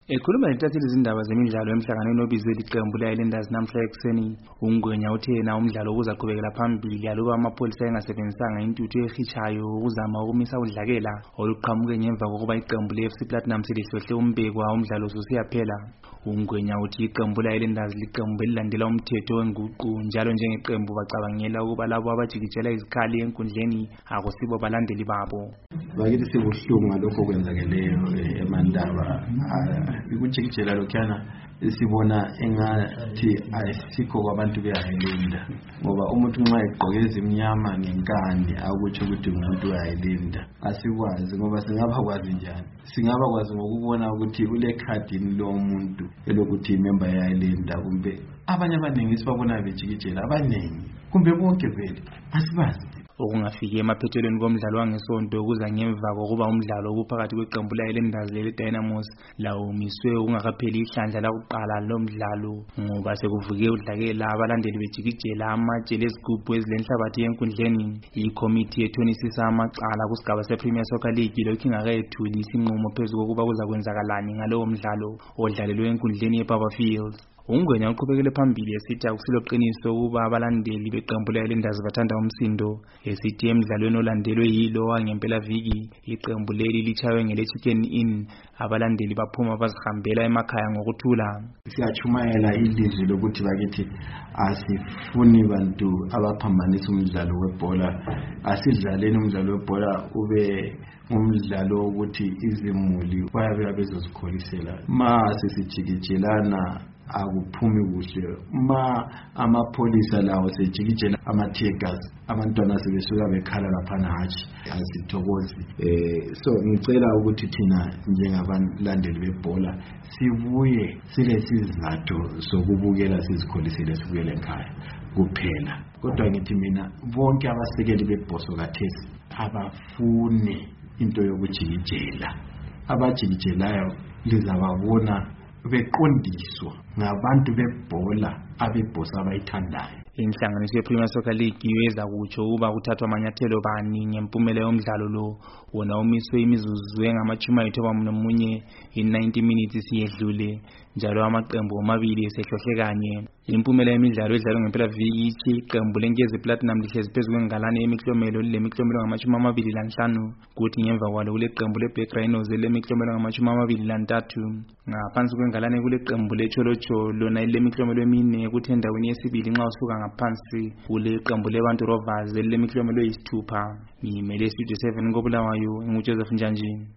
Ekhuluma nentatheli izindaba zemidlalo emhlanganweni obizwe liqembu le-Highlanders namhla ekuseni, uNgwenya uthe na umdlalo uzaqhubekela phambili aluba amapholisa engasebenzisanga intuthu ehichayo ukuzama ukumisa udlakela oluqhamuke ngemva kokuba iqembu le-FC Platinum selihlohle umbekwa umdlalo ususiyaphela. uNgwenya uthi iqembu le-Highlanders liqembu elilandela umthetho wenguqu njalo njengeqembu bacabangela ukuba labo abajikijela izikhali enkundleni akusibo balandeli babo. Bakithi sibuhlungu ngalokho kwenzakeleyo eMandaba. Ukujikijela lokhana sibona engathi ayisikho kwabantu beHighlanders ngoba umuntu nxa egqoke ezimnyama ngenkani akutsho ukuthi umuntu weHighlanders. Asikwazi ngoba singabakwazi njani? Singabakwazi ngokubona ukuthi ule cardini lo muntu elokuthi member yeHighlanders kumbe abanye abaningi sibabona bejikijela abaningi kumbe bonke vele asibazi. Okungafiki emaphethelweni komdlalo wangesonto kuza ngemva kokuba umdlalo ophakathi kweqembu le-Highlanders le-Dynamos lawo umiswe ungakapheli ihlandla lakuqala lomdlalo ngoba sekuvuke udlakela abalandeli bejikijela amatshe lezigubhu ezilenhlabathi enkundleni. Ikomiti ethonisisa amacala kusigaba se-Premier Soccer League lokhu ingakayethuli isinqumo phezu kokuba kuzakwenzakalani ngalowo mdlalo odlalelwe enkundleni yeBarberfield. uNgwenya uqhubekele phambili esithi akusilo qiniso ukuba abalandeli beqembu le-Highlanders bathanda umsindo, esithi emidlalweni olandelwe yilo wangempela viki iqembu leli lichaywe ngele-Chicken Inn abalandeli baphuma bazihambela emakhaya ngokuthula. Siyachumayela ilizwi lokuthi bakithi asifuni bantu abaphambanisa umdlalo webhola. Asidlaleni umdlalo webhola ube umdlalo ukuthi izimuli bayabe bezozikholisela. Ma sesijikijelana akuphumi kuhle. Ma amapholisa lawo sejikijela ama-tear gas abantwana sebesuka bekhala laphana hatshi asithokozi. So ngicela ukuthi thina njengabalandeli bebhola sibuye silesizathu sokubukela sizikholisele sibuyele ekhaya kuphela. Kodwa ngithi mina bonke abasekeli bebhoso kathesi abafuni into yokujikijela. Abajikijelayo lizababona beqondiswa ngabantu bebhola abebhosa abayithandayo. Inhlanganiso ye-Premier Soccer League iweza kutsho ukuba kuthathwa amanyathelo bani ngempumela yomdlalo lo wona umiswe imizuzu engama-91 i-90 minutes siyedlule njalo amaqembu amabili esehlohle kanye. Impumela yemidlalo edlalwe ngempela viki ithi iqembu leNkezi Platinum lihlezi phezu kwengalane yemiklomelo lemiklomelo ngama-25 kuthi ngemva kwalo kule qembu le-Black Rhinos lemiklomelo ngama-23 ngaphansi kwengalane kule qembu le-Cholocho lona lemiklomelo emine kuthi endaweni yesibili nxa usuka ngaphansi kule qembu leBantu Rovers lemiklomelo eyisithupha. Ngimele Studio 7 koBulawayo, nginguJoseph Njanjini.